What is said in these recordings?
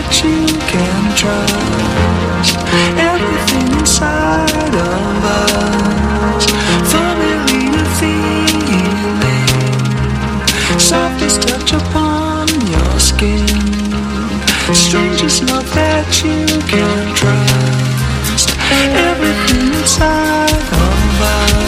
that you can trust. Everything inside of us, familiar feeling, softest touch upon your skin, strangest love that you can trust. Everything inside of us.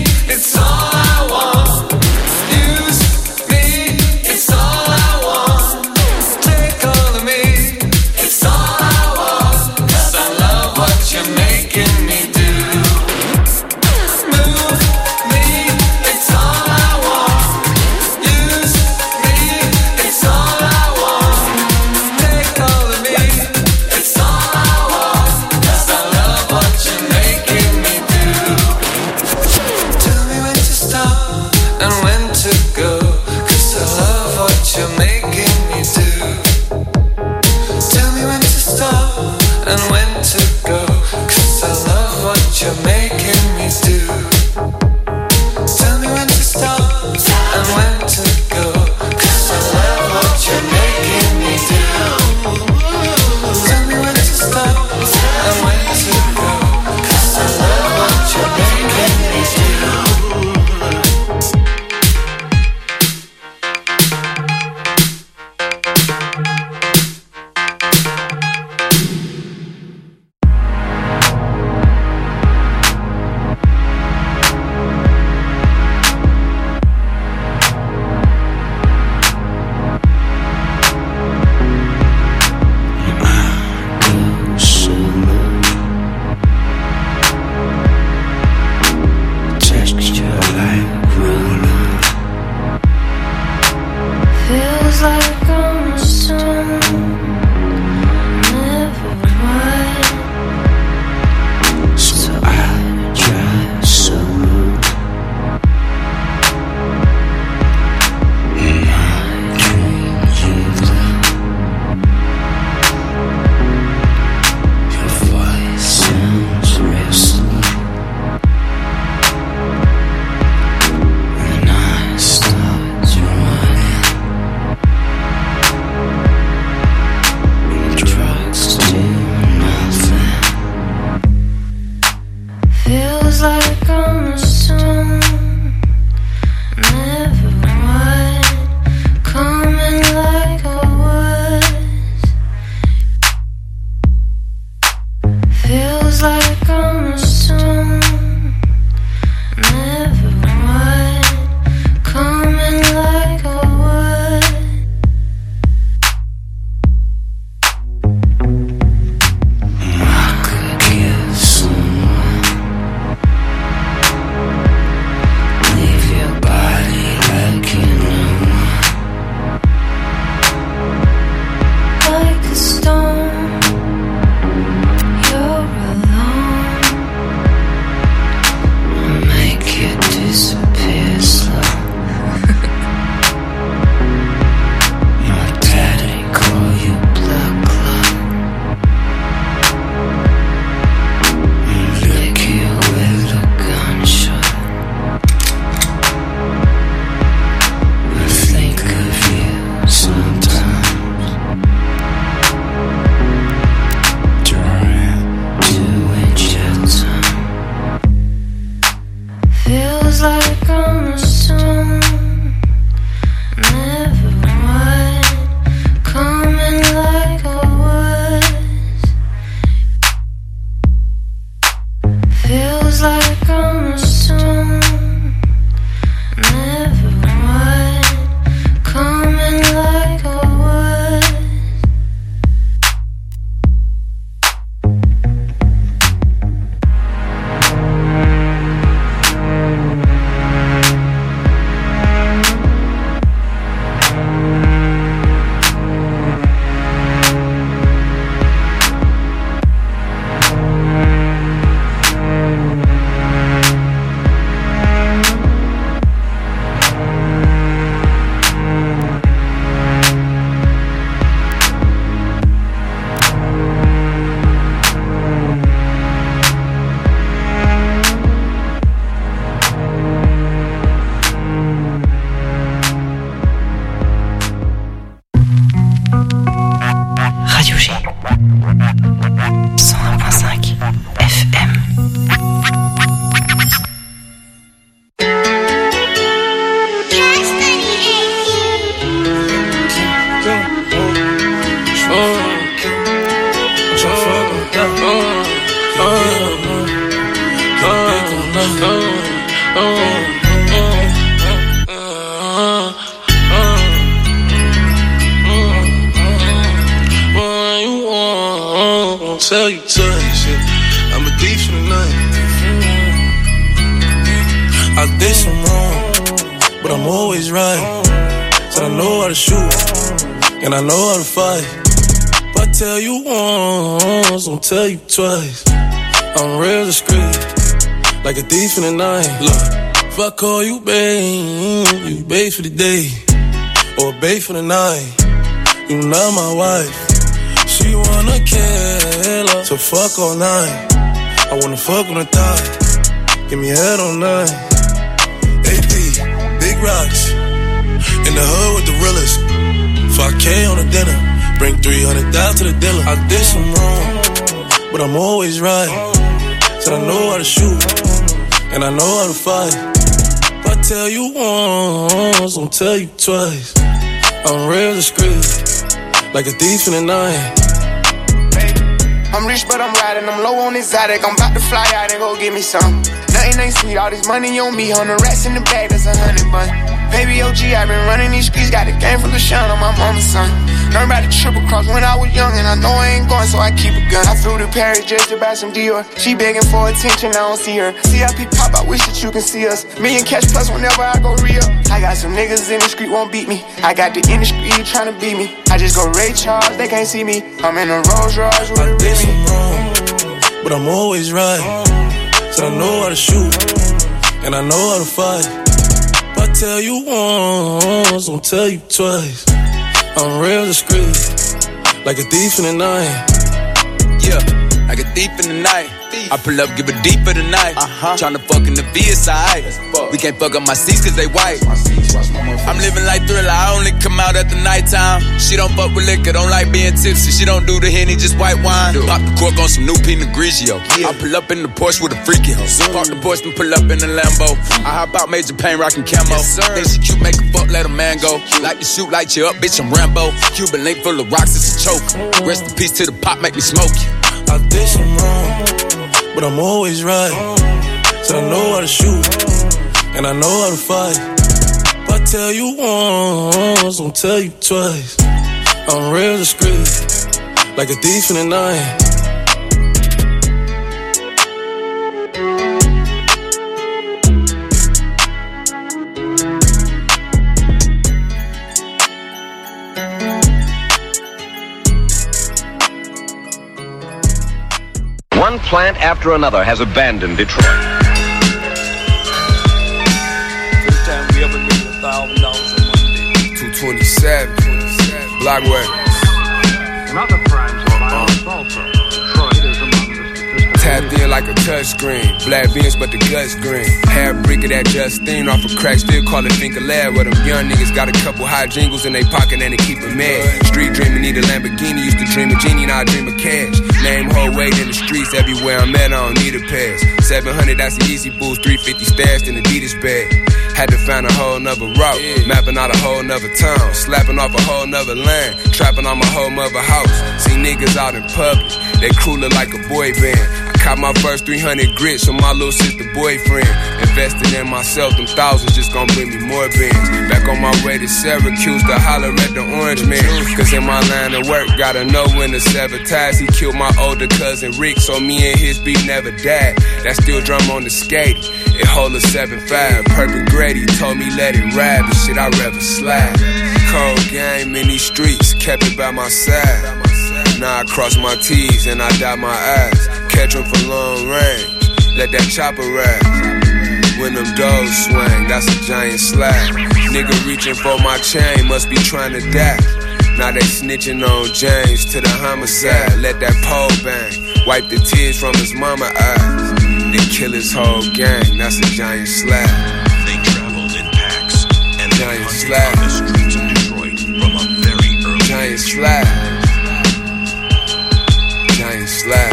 It's all I want. tell you twice, yeah. I'm a thief in the night. I did some wrong, but I'm always right. Said I know how to shoot, and I know how to fight. If I tell you once, I'll tell you twice. I'm real discreet, like a thief in the night. Look, if I call you babe, you babe for the day, or babe for the night. You not my wife. She wanna kill her, so fuck all night. I wanna fuck on the thigh, give me head all night. AP, big rocks, in the hood with the realest. 5K on the dinner, bring 300 down to the dealer. I did some wrong, but I'm always right. Said I know how to shoot, and I know how to fight. If I tell you once, I'll tell you twice. I'm real discreet, like a thief in the night. I'm rich but I'm riding, I'm low on exotic. I'm about to fly out and go get me some. Nothing ain't sweet, all this money on me. 100 rats in the bag, that's 100 bun. Baby OG, I been running these streets. Got a game full of shine on my mama's son. Learned about the triple cross when I was young, and I know I ain't going, so I keep a gun. I flew to Paris just to buy some Dior. She begging for attention, I don't see her. CIP pop, I wish that you can see us. Million cash plus whenever I go real. I got some niggas in the street won't beat me. I got the industry trying to beat me. I just go Ray Charles, they can't see me. I'm in a Rolls Royce with a I did some wrong, but I'm always right. Said I know how to shoot, and I know how to fight. If I tell you once, I'll tell you twice. I'm real discreet, like a thief in the night. Yeah, like a thief in the night. I pull up, give it deep for the night. Tryna fuck in the VSI. We can't fuck up my seats cause they white. I'm living like Thriller, I only come out at the nighttime. She don't fuck with liquor, don't like being tipsy. She don't do the Henny, just white wine. Pop the cork on some new Pinot Grigio. I pull up in the Porsche with a freaky hoe. Park the Porsche and pull up in the Lambo. I hop out Major Payne rockin' camo. Think she cute, make a fuck, let a man go. Like to shoot, light you up, bitch, I'm Rambo. Cuban link full of rocks, it's a choke. Rest in peace to the pop, make me smoke you. I did some wrong, but I'm always right. Said I know how to shoot, and I know how to fight. If I tell you once, I'll tell you twice. I'm real discreet, like a thief in the night. One plant after another has abandoned Detroit. First time we ever made $1,000 in one day. 227, Blockway. Another crimes of violence also. Detroit is among the statistics. Tapped in like a touchscreen. Black beans, but the guts green. Half brick of that Justine off a crack, still call it Think Lab. Where them young niggas got a couple hot jingles in they pocket and they keep it mad. Street dreaming, need a Lamborghini. Used to dream of genie, now I dream of cash. Name whole weight in the streets, everywhere I'm at, I don't need a pass. 700, that's an easy boost, 350 stashed in Adidas bag. Had to find a whole nother route, mapping out a whole nother town, slapping off a whole nother land, trapping on my whole mother house. See niggas out in public, they crew look like a boy band. I caught my first 300 grits from my little sister boyfriend. Invested in myself, them thousands just gon' bring me more bands. Back on my way to Syracuse to holler at the Orange Man. Cause in my line of work, gotta know when to sever ties. He killed my older cousin Rick, so me and his beef never died. That steel drum on the skate, it hold a 7.5. Perfect Grady told me let it ride, but shit I'd rather slide. Cold game in these streets, kept it by my side. Now I cross my T's and I dot my I's. Catch 'em for long range, let that chopper ride. When them doors swing, that's a giant slide. Nigga reaching for my chain, must be trying to die. Now they snitching on James to the homicide. Let that pole bang, wipe the tears from his mama eyes. They kill his whole gang, that's a giant slide. They traveled in packs and giant hunted slide on the streets of Detroit from a very early giant age. slide. Giant slide.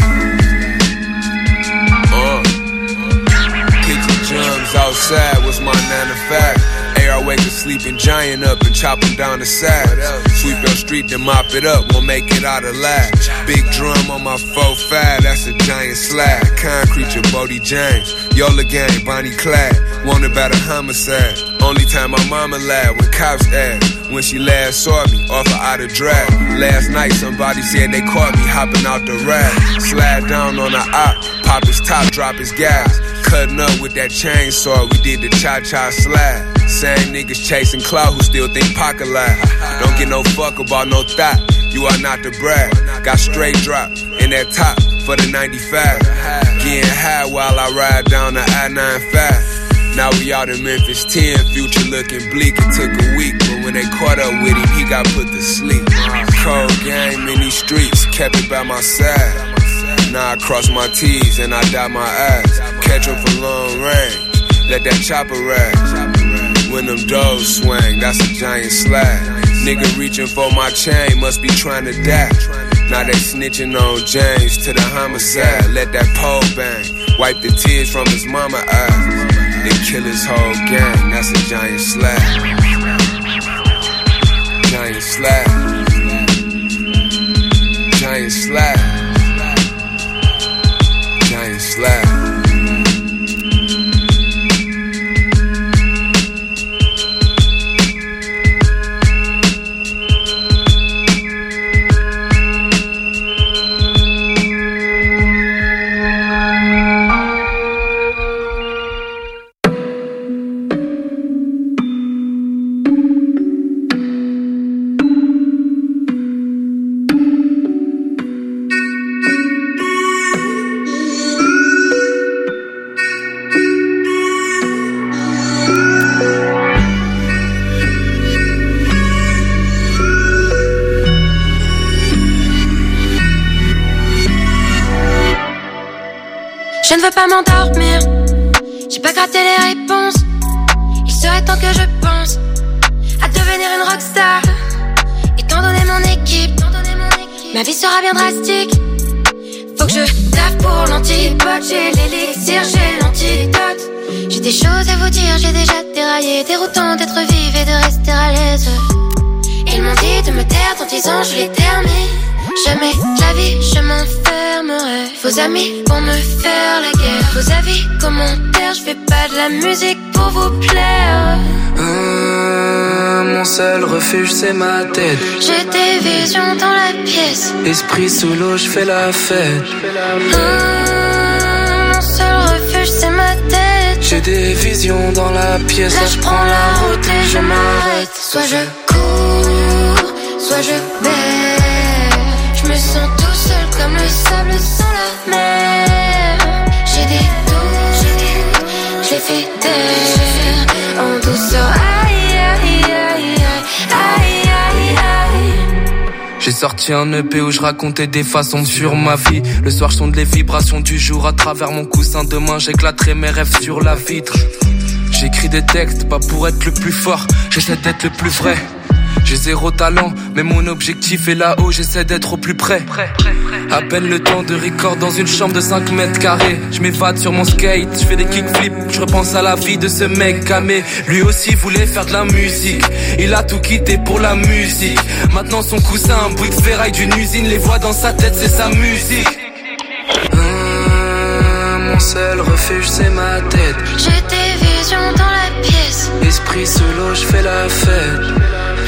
Picture drums outside was my 9 to 5. I wake a sleeping giant up and chop him down the side. Sweep your street then mop it up, won't make it out alive. Big drum on my 4-5, that's a giant slide. Concrete your Bodie James, Yola gang, Bonnie Clyde. Wanted by the homicide. Only time my mama laughed when cops asked when she last saw me off her out of drag. Last night somebody said they caught me hopping out the rag. Slide down on the op, pop his top, drop his gas. Cutting up with that chainsaw, we did the cha-cha slide. Same niggas chasing clout who still think pocket life. Don't get no fuck about no thought, you are not the brag. Got straight drop in that top for the 95. Getting high while I ride down the I-95. Now we out in Memphis 10, future looking bleak. It took a week, but when they caught up with him, he got put to sleep. Cold game in these streets, kept it by my side. Now I cross my T's and I dot my I's. Catch him for long range, let that chopper ride. When them doors swing, that's a giant slide. Nigga reaching for my chain, must be trying to die. Now they snitching on James to the homicide. Let that pole bang, wipe the tears from his mama eyes. Then kill his whole gang, that's a giant slide. Giant slide. Giant slide. Giant slide. Je ne veux pas m'endormir, j'ai pas gratté les réponses. Il serait temps que je pense à devenir une rockstar. Étant donné mon équipe, ma vie sera bien drastique. Faut que je taffe pour l'antipote. J'ai l'élixir, j'ai l'antidote. J'ai des choses à vous dire, j'ai déjà déraillé. Déroutant d'être vive et de rester à l'aise. Ils m'ont dit de me taire, dans 10 ans je les termine. Jamais de la vie je m'enfermerai. Vos amis vont me faire la guerre. Vos avis, commentaires, je fais pas de la musique pour vous plaire. Mon seul refuge c'est ma tête. J'ai des visions dans la pièce. Esprit sous l'eau, je fais la fête. Mon seul refuge c'est ma tête. J'ai des visions dans la pièce. Là je prends la route et je m'arrête. Soit je cours, soit je baisse. Je me sens tout seul comme le sable sans la mer. J'ai des doutes, je les fais taire en douceur. Aïe, aïe, aïe, aïe, aïe, aïe. J'ai sorti un EP où je racontais des façons sur ma vie. Le soir je sonde les vibrations du jour à travers mon coussin. Demain j'éclaterai mes rêves sur la vitre. J'écris des textes, pas pour être le plus fort, j'essaie d'être le plus vrai. J'ai zéro talent, mais mon objectif est là-haut, j'essaie d'être au plus près. À peine le temps de record dans une chambre de 5 mètres carrés. Je m'évade sur mon skate, je fais des kickflips. Je repense à la vie de ce mec camé. Lui aussi voulait faire de la musique. Il a tout quitté pour la musique. Maintenant son coussin, un bruit de ferraille d'une usine. Les voix dans sa tête, c'est sa musique. Mon seul refuge c'est ma tête. J'ai des visions dans la pièce. Esprit sous l'eau, je fais la fête.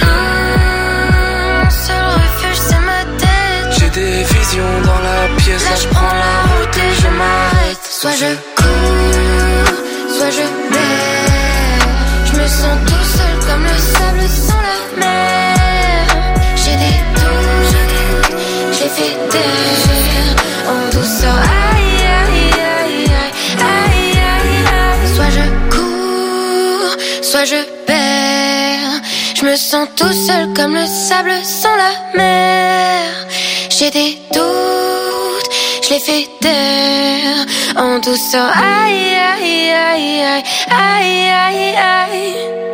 Mon seul refuge c'est ma tête. J'ai des visions dans la pièce. Là je prends la route et je m'arrête. Soit je cours, soit je baisse. Je me sens tout seul comme le sable sans la mer. J'ai des doutes, je les fais taire en douceur. Aïe, aïe, aïe, aïe, aïe, aïe, aïe. Soit je cours, soit je perds. Je me sens tout seul comme le sable sans la mer. J'ai des doutes, je les fais taire en douceur. Aïe, aïe, aïe, aïe, aïe, aïe, aïe.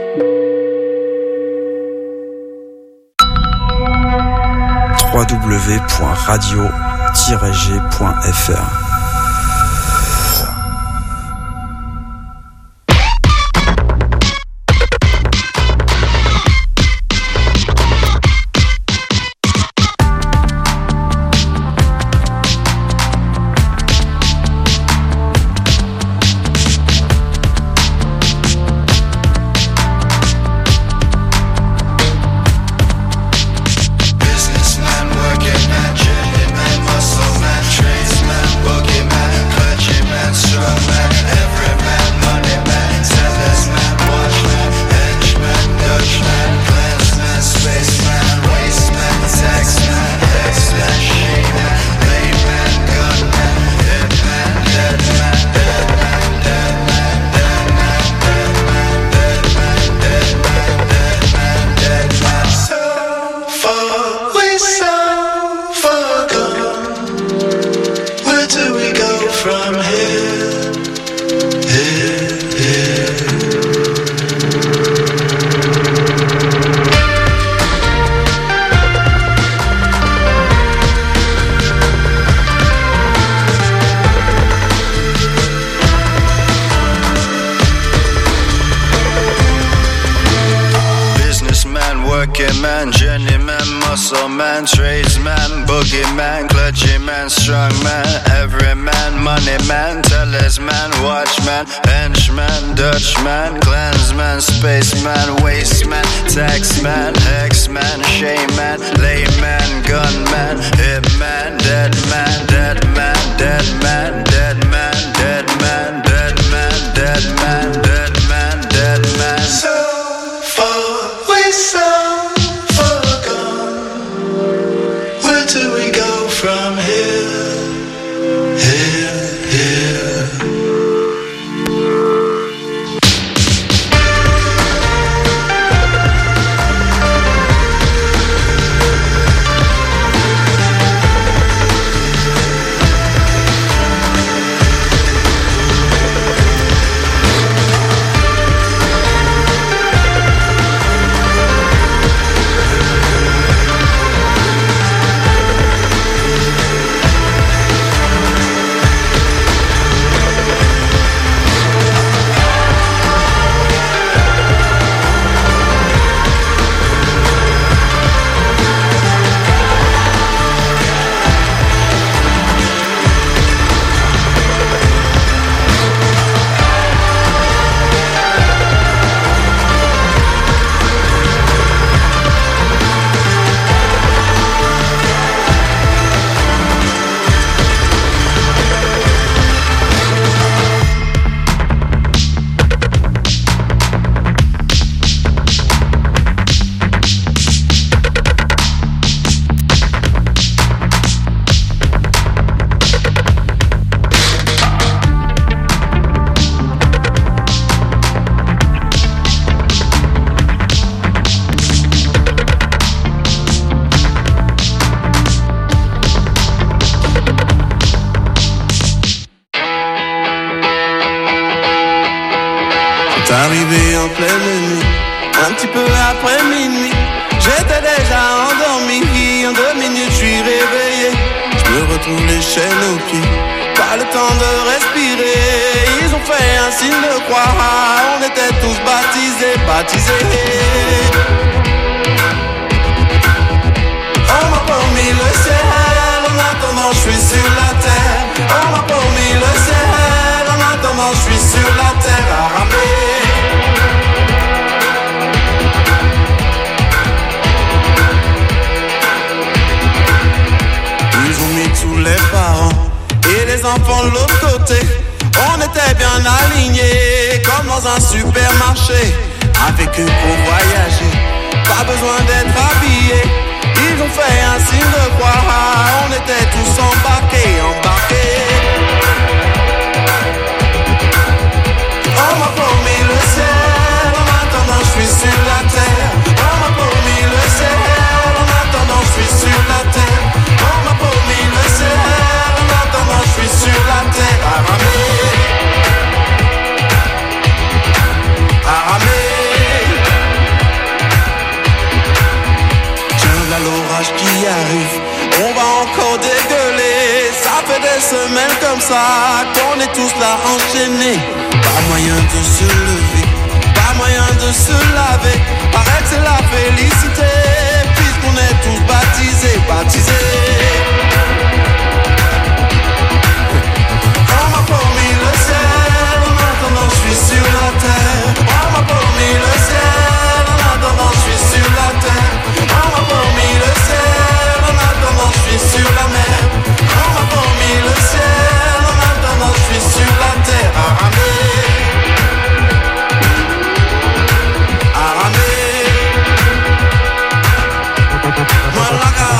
www.radio-g.fr Man, journeyman, muscle man, tradesman, boogeyman, clergyman, strongman, everyman, money man, talisman, watchman, henchman, Dutchman, clansman, spaceman, wasteman, taxman, hexman, shaman, layman, gunman, hitman, dead man, dead man, dead man, dead man, dead man, dead man, dead man, dead man, dead man. So far we saw. Do we go from here, here, here? Arrivé en pleine nuit, un petit peu après minuit, j'étais déjà endormi. En 2 minutes, je suis réveillé. Je me retrouve les chaînes aux pieds, pas le temps de respirer. Ils ont fait un signe de croix, on était tous baptisés, baptisés. On m'a promis le ciel, en attendant je suis sur la terre. On m'a promis le ciel, en attendant je suis sur la terre à ramer. Ils ont mis tous les parents et les enfants de l'autre côté. On était bien alignés comme dans un supermarché, avec eux pour voyager, pas besoin d'être habillés. Ils ont fait un signe de croix, on était tous embarqués, embarqués. On m'a promis le ciel, en attendant je suis sur la terre. On m'a promis le ciel, en attendant je suis sur la terre. On m'a promis le ciel, en attendant je suis sur la terre. À ramer, à ramer. Tiens là l'orage qui arrive, on va encore dégueuler. Ça fait des semaines comme ça qu'on est tous là enchaînés. Pas moyen de se lever, pas moyen de se laver. Paraît que c'est la félicité, puisqu'on est tous baptisés, baptisés. On m'a promis le ciel, en attendant je suis sur la terre. On m'a promis le ciel, en attendant je suis sur la terre. On m'a promis le ciel, en attendant je suis sur la mer. On m'a promis le ciel, en attendant je suis sur la terre. À ramer, à ramer. Moi la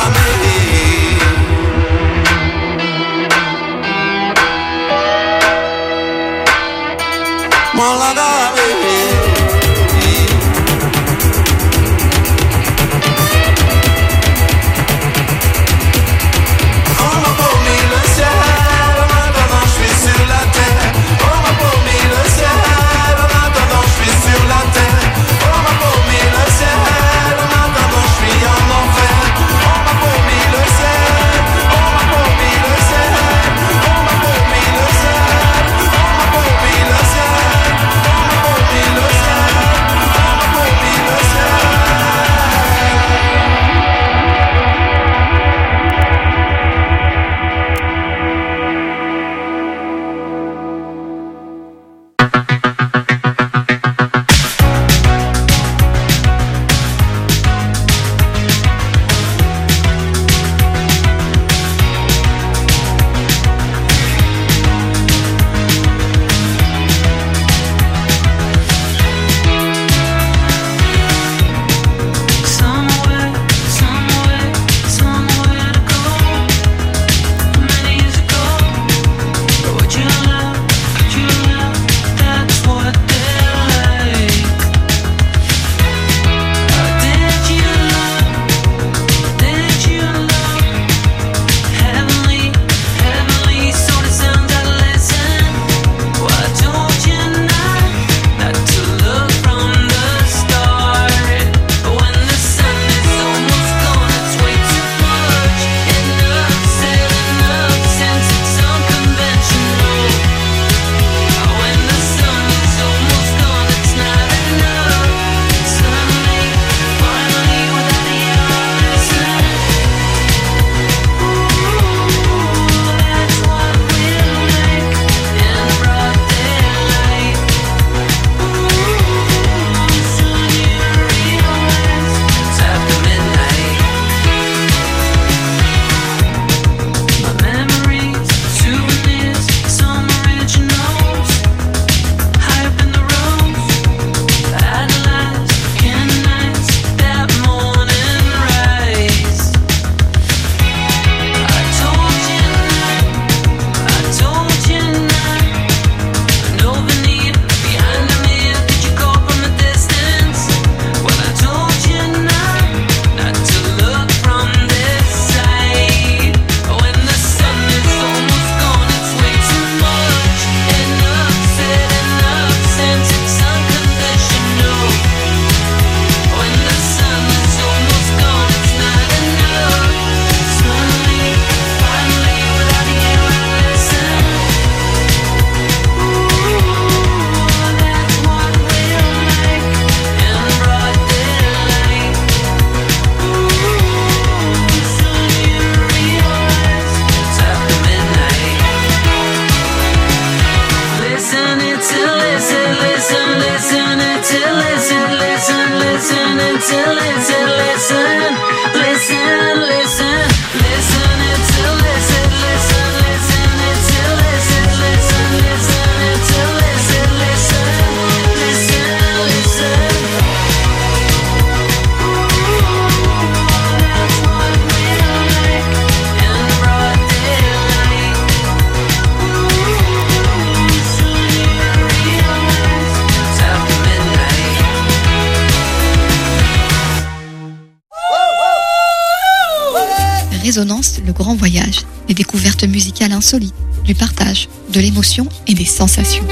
Résonance, le grand voyage, des découvertes musicales insolites, du partage, de l'émotion et des sensations.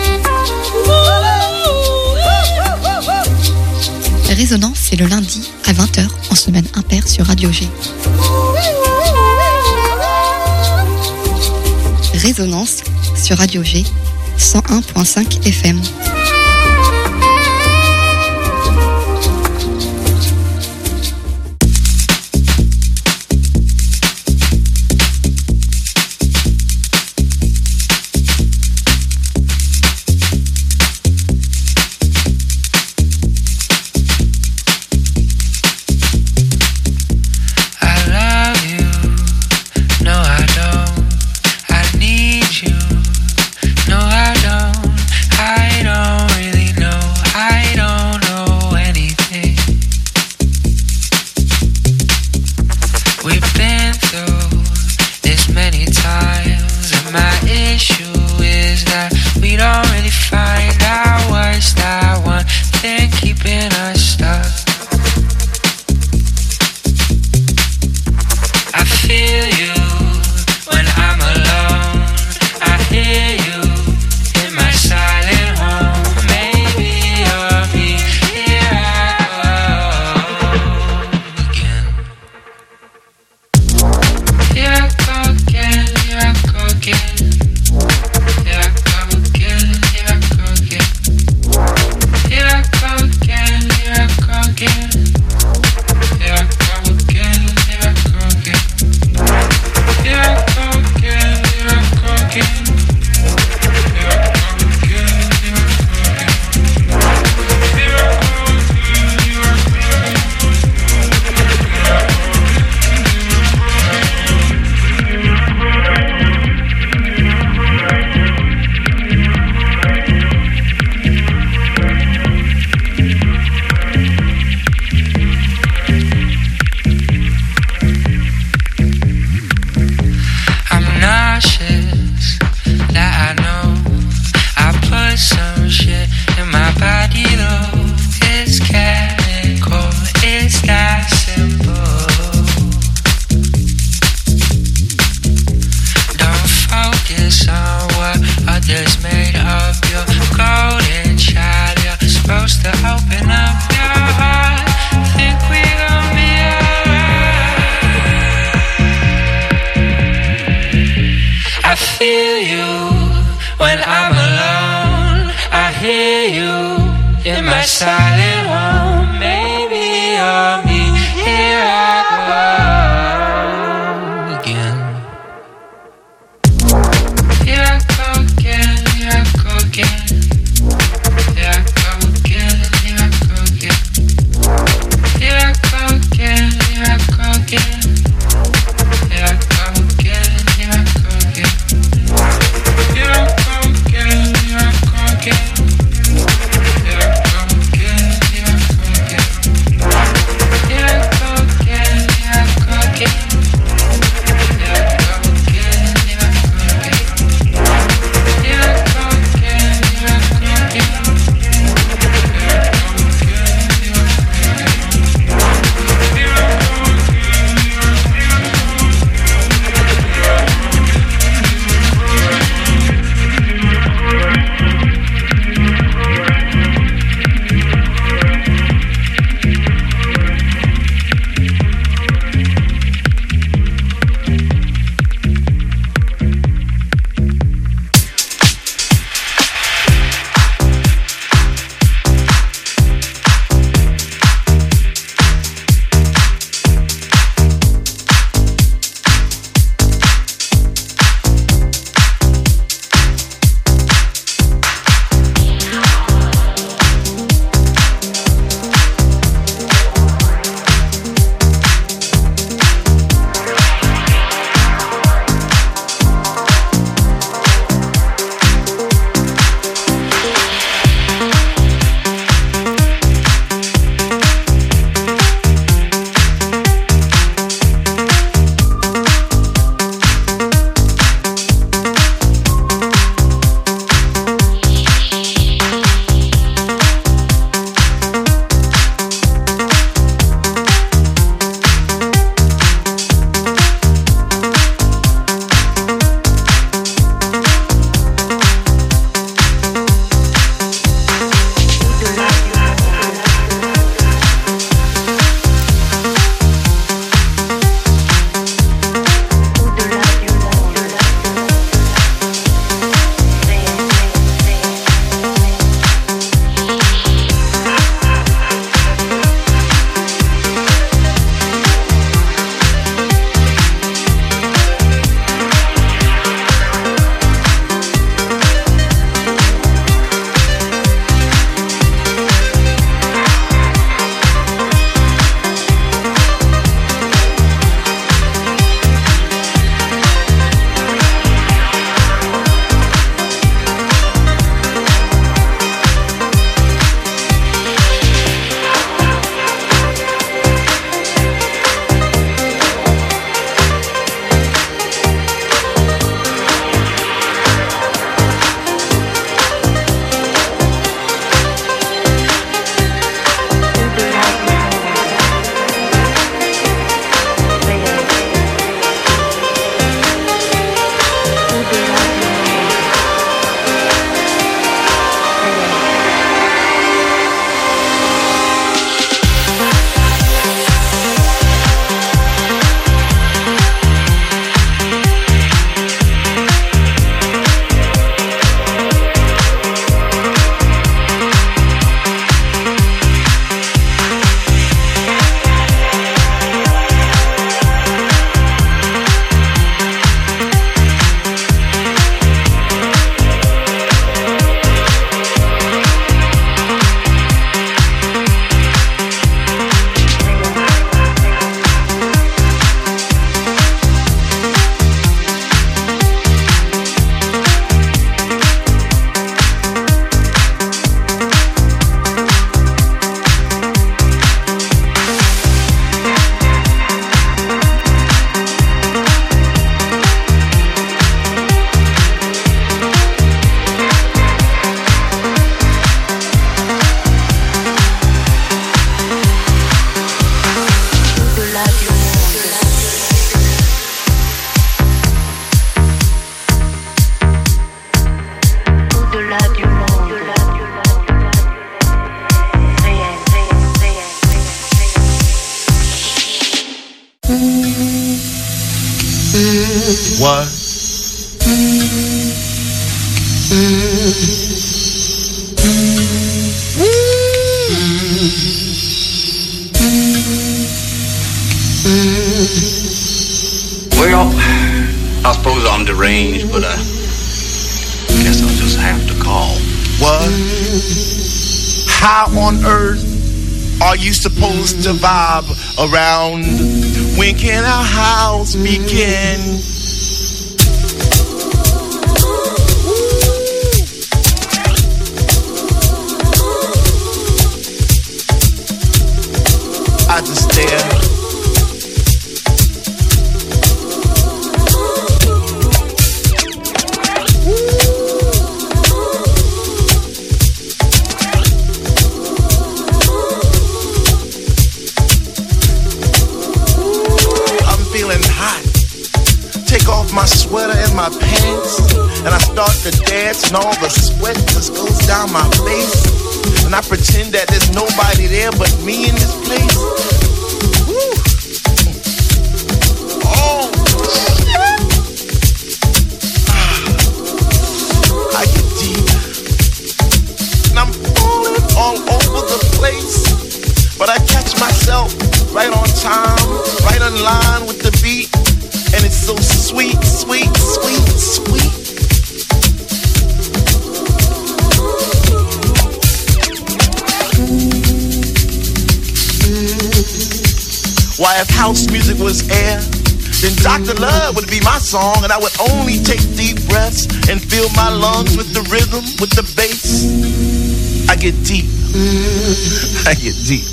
Résonance, c'est le lundi à 20h en semaine impaire sur Radio G. Résonance sur Radio G, 101.5 FM. What? Well, I suppose I'm deranged, but I guess I'll just have to call. What? How on earth are you supposed to vibe around? When can our house begin? I just stare. My sweater and my pants, and I start to dance, and all the sweat just goes down my face, and I pretend that there's nobody there but me in this place. Woo. Oh, shit. I get deep, and I'm falling all over the place, but I catch myself right on time, right on line with the beat. And it's so sweet, sweet, sweet, sweet. Why, if house music was air, then Dr. Love would be my song, and I would only take deep breaths and fill my lungs with the rhythm, with the bass. I get deep. I get deep.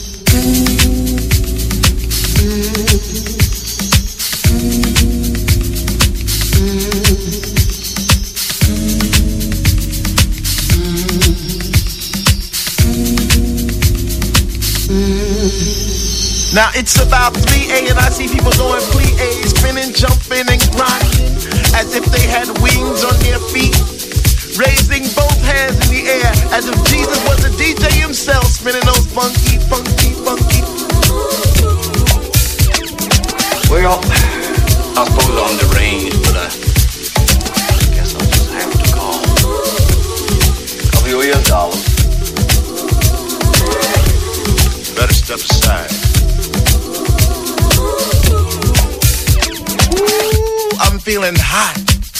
Now it's about 3 a.m. and I see people doing plie, spinning, jumping, and grinding as if they had wings on their feet, raising both hands in the air as if Jesus was a DJ himself, spinning those funky, funky, funky. Well, I suppose I'm deranged, but I guess I'll just have to call. Cover your ears, darling. Better step aside. Ooh, I'm feeling hot.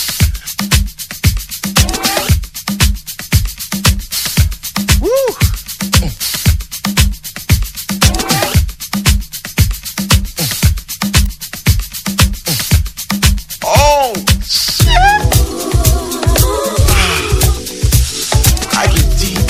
Woo. Oh, shit. I get deep.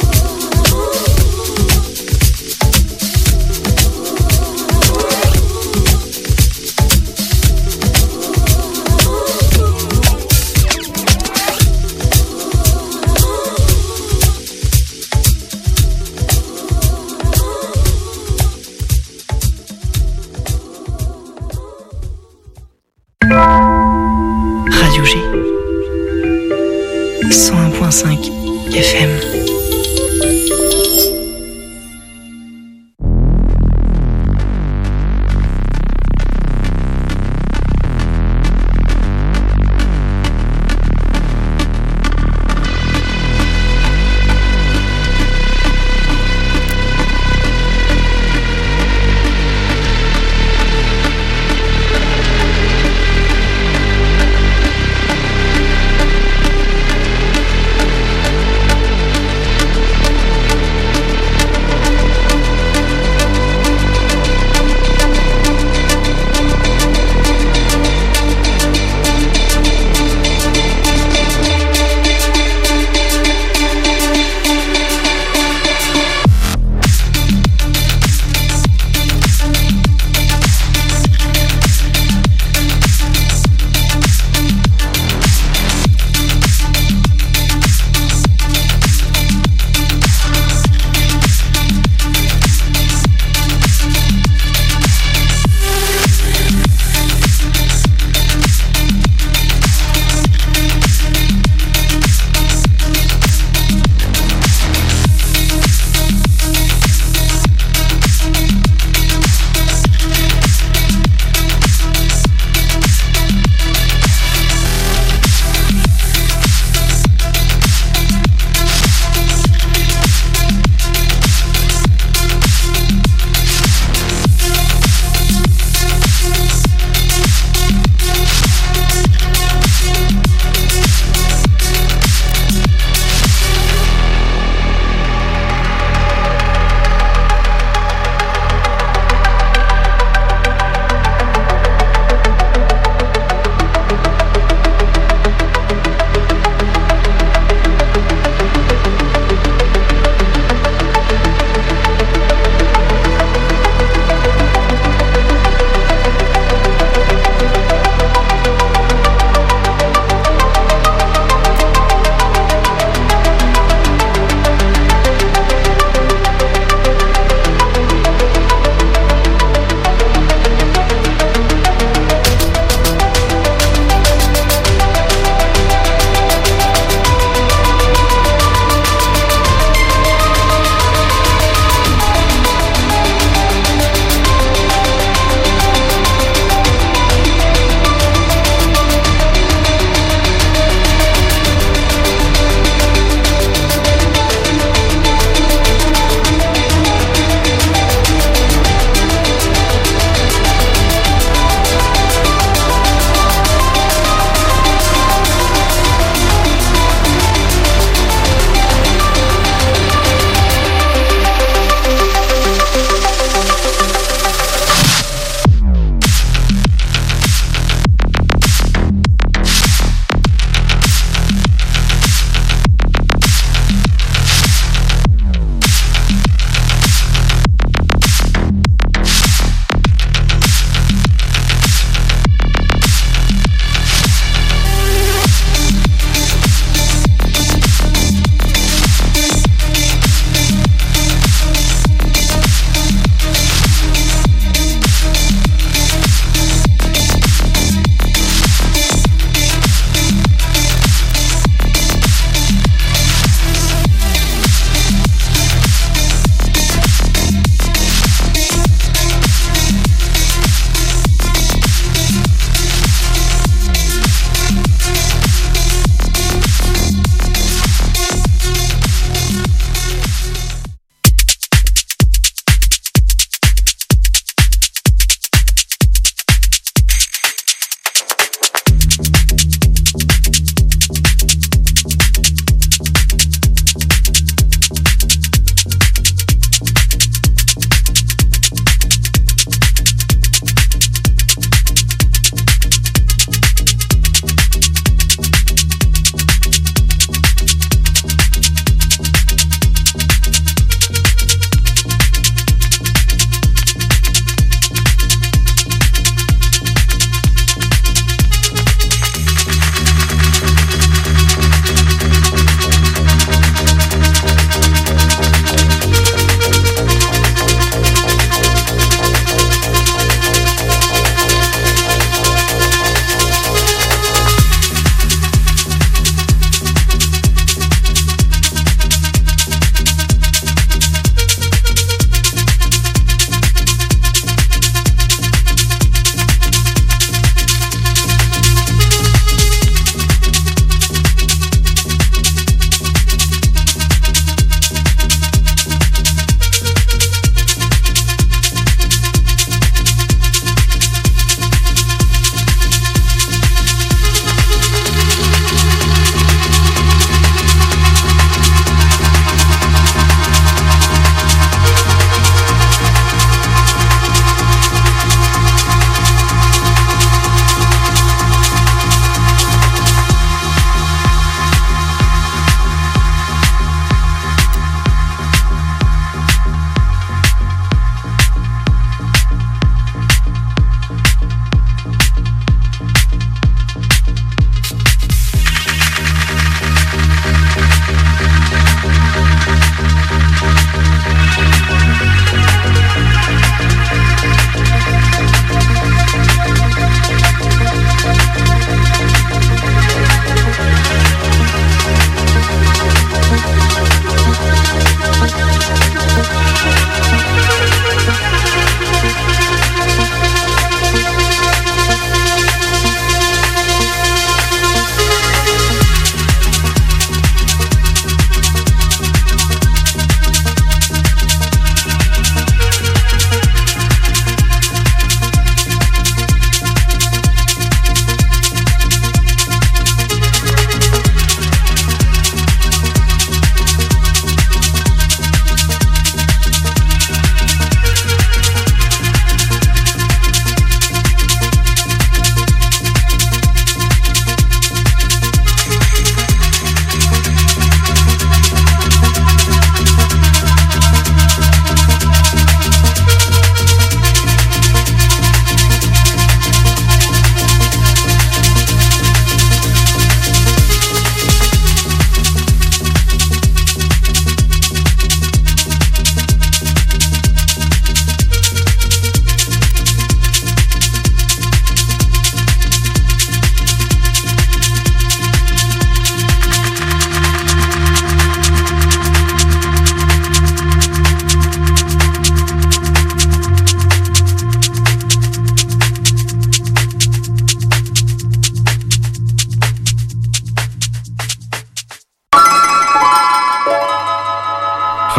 Radio G 101.5 FM.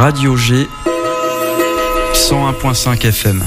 Radio G 101.5 FM.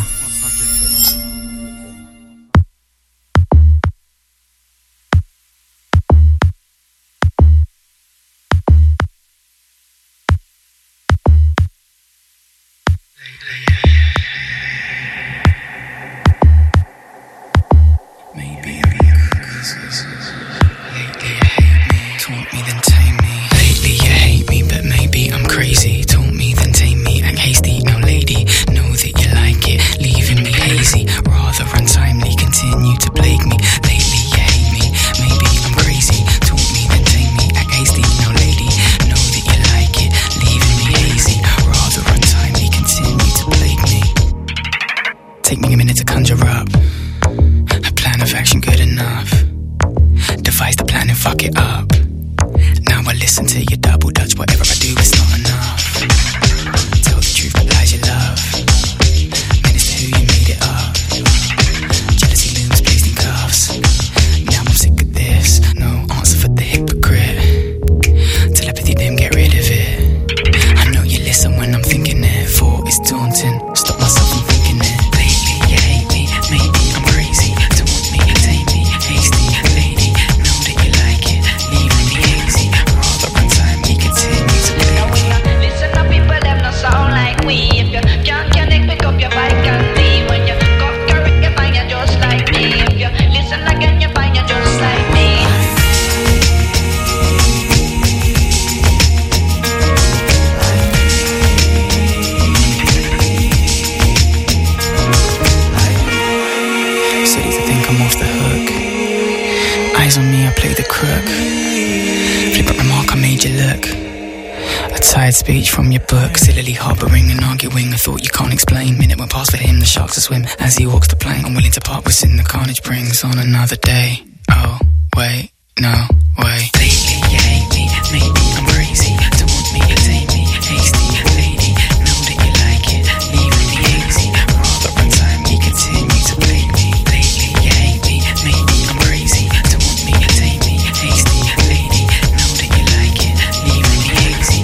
Speech from your book, sillily harbouring and arguing a thought you can't explain. Minute went past for him, the sharks to swim as he walks the plane. I'm willing to part with sin, the carnage brings on another day. Oh, wait, no, wait. Lately you hate me, maybe I'm crazy. Don't want me, you take me, hasty lady. Know that you like it, leaving me hazy. Rather run time, you continue to plague me. Lately you hate me, maybe I'm crazy. Don't want me, you take me, hasty lady. Know that you like it, leaving me hazy.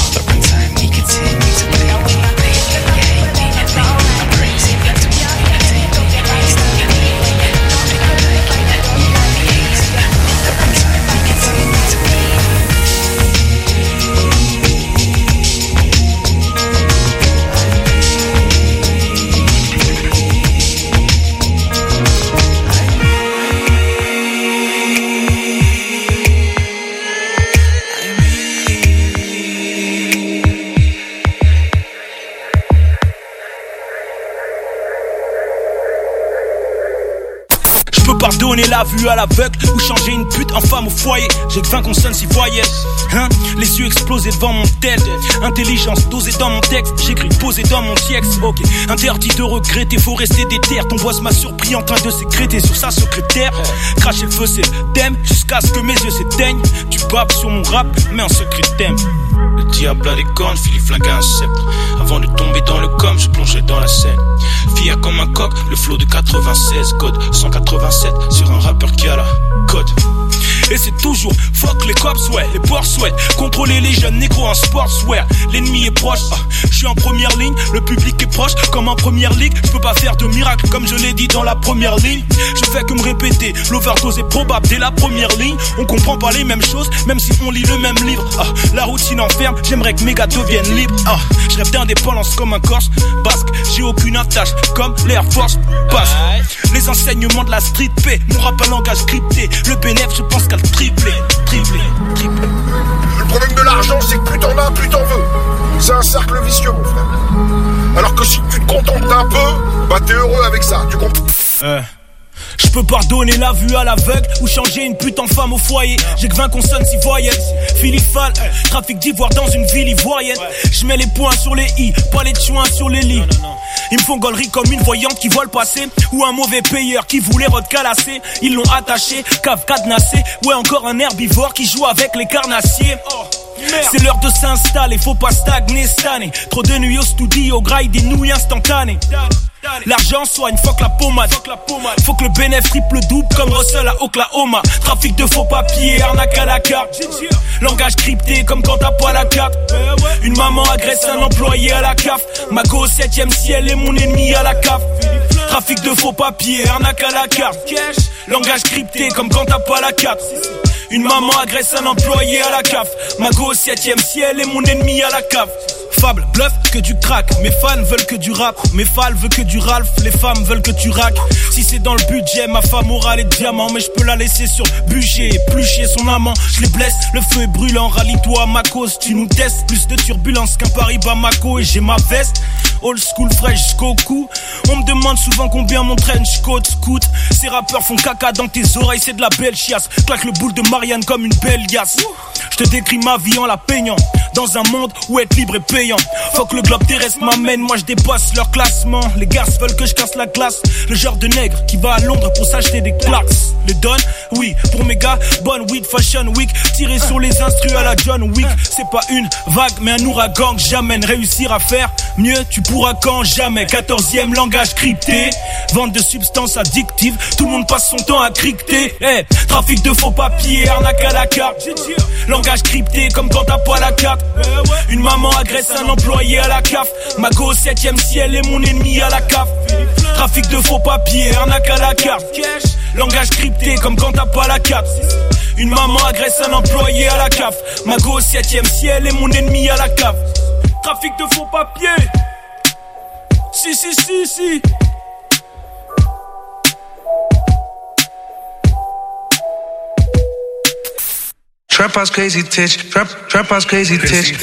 Pardonner la vue à l'aveugle ou changer une pute en femme au foyer. J'ai que 20 consonnes si voyais, hein. Les yeux explosés devant mon tête. Intelligence dosée dans mon texte. J'écris posé dans mon texte. Ok, interdit de regretter, faut rester déter. Ton boss m'a surpris en train de sécréter sur sa secrétaire. Cracher le feu c'est le thème, jusqu'à ce que mes yeux s'éteignent. Tu babes sur mon rap, mais en secret thème. Le diable a des cornes, Philippe flingue un sceptre. Avant de tomber dans le com, je plongeais dans la scène. Fier comme un coq, le flow de 96, code 187 sur un rappeur qui a la code. Et c'est toujours fuck les cops, ouais, les bourses, ouais. Contrôler les jeunes négros en sportswear. L'ennemi est proche, je suis en première ligne. Le public est proche, comme en première ligue. Je peux pas faire de miracle, comme je l'ai dit dans la première ligne. Je fais que me répéter, l'overdose est probable dès la première ligne. On comprend pas les mêmes choses, même si on lit le même livre. La routine enferme, j'aimerais que mes gars deviennent libres. Je rêve d'indépendance comme un Corse basque. J'ai aucune attache, comme l'Air Force passe. Les enseignements de la street P, mon rap un langage scripté. Le bénéfice, je pense qu'à le tripler. Le problème de l'argent, c'est que plus t'en as, plus t'en veux. C'est un cercle vicieux, mon frère. Alors que si tu te contentes d'un peu, bah t'es heureux avec ça, tu comprends? Je peux pardonner la vue à l'aveugle ou changer une pute en femme au foyer. J'ai que 20 consonnes si voyennes. Philippe Fall, trafic d'ivoire dans une ville ivoirienne. Je mets les points sur les i, pas les chouins sur les lits. Ils me font gaulerie comme une voyante qui voit le passé, ou un mauvais payeur qui voulait recalasser. Ils l'ont attaché, cave cadenassé. Ouais, encore un herbivore qui joue avec les carnassiers. C'est l'heure de s'installer, faut pas stagner cette année. Trop de nuits au studio, graille des nouilles instantanées. L'argent soigne, fuck la pommade. Faut que le bénéfice triple double comme Russell à Oklahoma. Trafic de faux papiers, arnaque à la carte. Langage crypté comme quand t'as pas la carte. Une maman agresse un employé à la CAF. Ma go au 7ème ciel est mon ennemi à la CAF. Trafic de faux papiers, arnaque à la carte. Langage crypté comme quand t'as pas la carte. Une maman agresse un employé à la CAF. Ma go au 7ème ciel est mon ennemi à la CAF. Fable, bluff, que du crack. Mes fans veulent que du rap. Mes fals veulent que du Ralph. Les femmes veulent que tu raques. Si c'est dans le budget, ma femme aura les diamants. Mais je peux la laisser sur budget. Éplucher son amant. Je les blesse, le feu est brûlant. Rallie-toi à ma cause, tu nous testes. Plus de turbulence qu'un Paris Bamako. Et j'ai ma veste. Old school fraîche jusqu'au cou. On me demande souvent combien mon trench coat coûte. Ces rappeurs font caca dans tes oreilles, c'est de la belle chiasse. Claque le boule de Marianne comme une belle liasse. Je te décris ma vie en la peignant. Dans un monde où être libre est payant. Faut que le globe terrestre m'amène, moi je dépasse leur classement. Les gars veulent que je casse la glace. Le genre de nègre qui va à Londres pour s'acheter des claques. Les donne, oui, pour mes gars, bonne weed, fashion week. Tirer sur les instrus à la John Wick. C'est pas une vague mais un ouragan que j'amène. Réussir à faire mieux, tu pourras quand jamais. 14e langage crypté. Vente de substances addictives. Tout le monde passe son temps à cricter. Hey, trafic de faux papiers, arnaque à la carte. Langage crypté comme quand t'as pas la carte. Une maman agresse un employé à la CAF. Ma go au 7ème ciel est mon ennemi à la CAF. Trafic de faux papiers, arnaque à la carte. Langage crypté comme quand t'as pas la carte. Une maman agresse un employé à la CAF. Ma go au 7ème ciel est mon ennemi à la CAF. Trafic de faux papiers. Si. Trap house crazy titch, trap house crazy titch.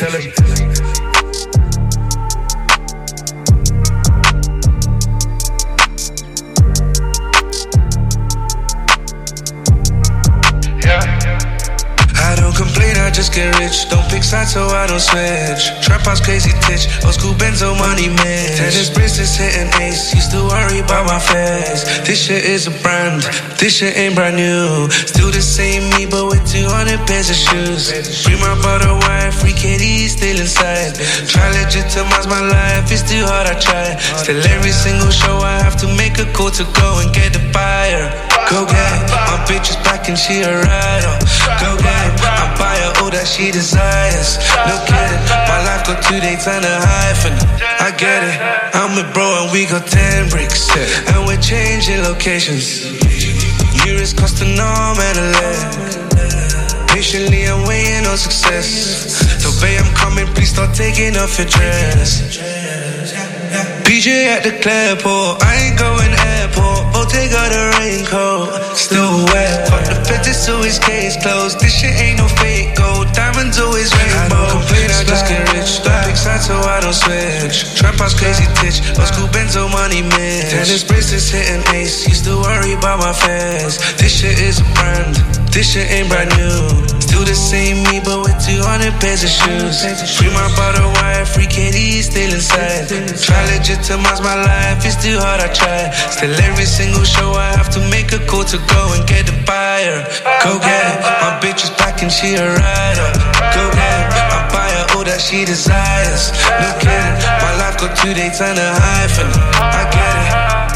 I don't complain, I just get rich. Don't pick sides so I don't switch. Trap house crazy titch, old school Benzo money man. Tennis bracelets hitting ace, used to worry about my face. This shit is a brand, this shit ain't brand new. Still the same me, but with 200 pairs of shoes. Free my brother wife, free KD still inside. Try legitimize my life, it's too hard, I try. Still every single show I have to make a call to go and get the buyer. Go get it, my bitch is back and she a rider. Go get it, I buy her all that she desires. No kidding, my life got 2 days and a hyphen. I get it, I'm with bro and we got 10 bricks. And we're changing locations. Euros cost a norm and a leg. Patiently I'm waiting on success. So babe, I'm coming, please start taking off your dress. PJ at the Clairport, I ain't going airport. Bottega the raincoat, still wet. Got the fetish so his case closed. This shit ain't no fake gold, diamonds always rainbow. I don't complain, I just get rich. Don't pick sides so I don't switch. Trap house crazy titch, old school Benzo money man. Tennis bracelets hitting ace, used to worry about my face. This shit is a brand, this shit ain't brand new. Still the same me, but with 200 pairs of shoes. Free my bottle wire, free KD still inside. Try legitimize my life, it's too hard, I try. Still every single show I have to make a call to go and get the buyer. Go get it, my bitch is back and she a rider. Go get it, I buy her all that she desires. No kidding, my life got 2 days and a hyphen. I get it.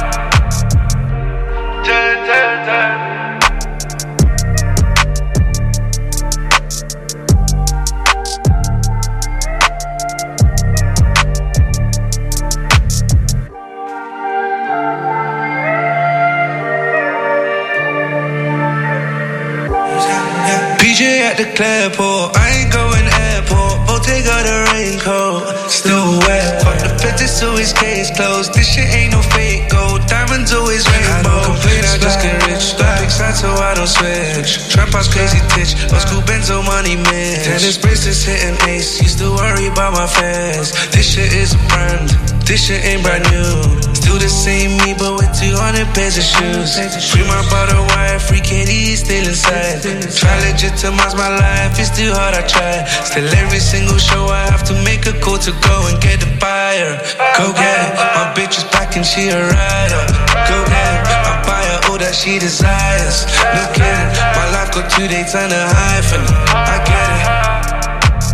PJ at the Clairport, I ain't going airport. Bottega the raincoat, still wet. Got the fetish so his case closed. This shit ain't no fake gold, diamonds always rainbow. I don't complain, I just get rich. Don't pick sides so I don't switch. Trap house crazy titch, old school Benzo money man. Tennis bracelets hitting ace, used to worry about my face. This shit is a brand, this shit ain't brand new. Still the same me, but with 200 pairs of shoes. Free my bottle wire, free KD still inside. Try legitimize my life, it's too hard, I try. Still every single show I have to make a call to go and get the buyer. Go get it, my bitch is back and she a rider. Go get it, I buy her all that she desires. No kidding, my life got 2 days and a hyphen. I get it.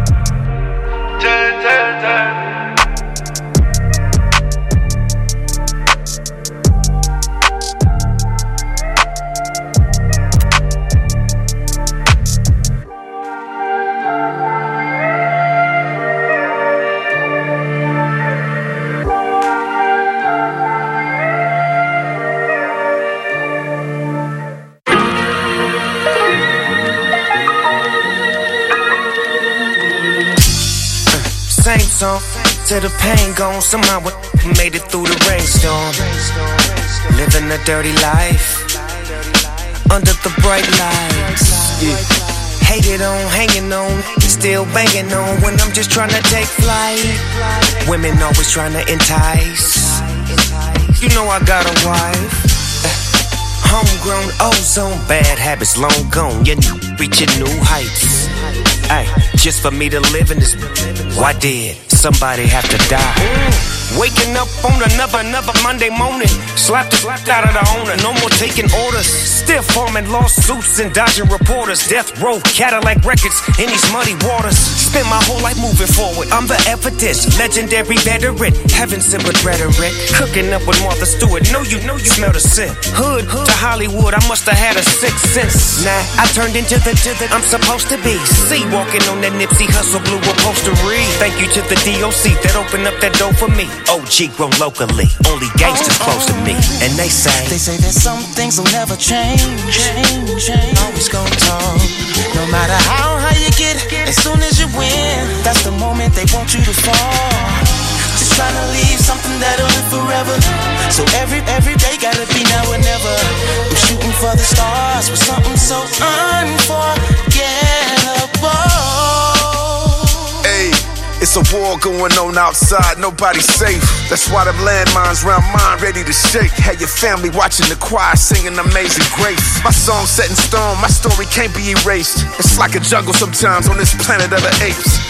song. Till the pain gone, somehow we made it through the rainstorm. Living a dirty life under the bright lights. Yeah. Hated on, hanging on, still banging on when I'm just trying to take flight. Women always trying to entice. You know I got a wife. Homegrown ozone, bad habits long gone. You reaching new heights. Ay, just for me to live in this, why did somebody have to die? Waking up on another Monday morning. Slapped out of the owner, no more taking orders. Still forming lawsuits and dodging reporters. Death row, Cadillac records in these muddy waters. Spent my whole life moving forward. I'm the evidence, legendary veteran. Heaven sent with rhetoric. Cooking up with Martha Stewart. Know you smell the scent. Hood to Hollywood, I must have had a sixth sense. Nah, I turned into the I'm supposed to be. See, walking on that Nipsey Hussle blue upholstery. Thank you to the DOC that opened up that door for me. OG grown locally, only gangsters close to me. And they say that some things will never change. Always gonna talk. No matter how high you get, as soon as you win, that's the moment they want you to fall. Just trying to leave something that'll live forever. So every day gotta be now or never. I'm shooting for the stars with something so unforgettable. Hey, it's a war going on outside, nobody's safe. That's why the landmines round mine ready to shake. Had your family watching the choir singing Amazing Grace. My song set in stone, my story can't be erased. It's like a jungle sometimes on this planet of the apes.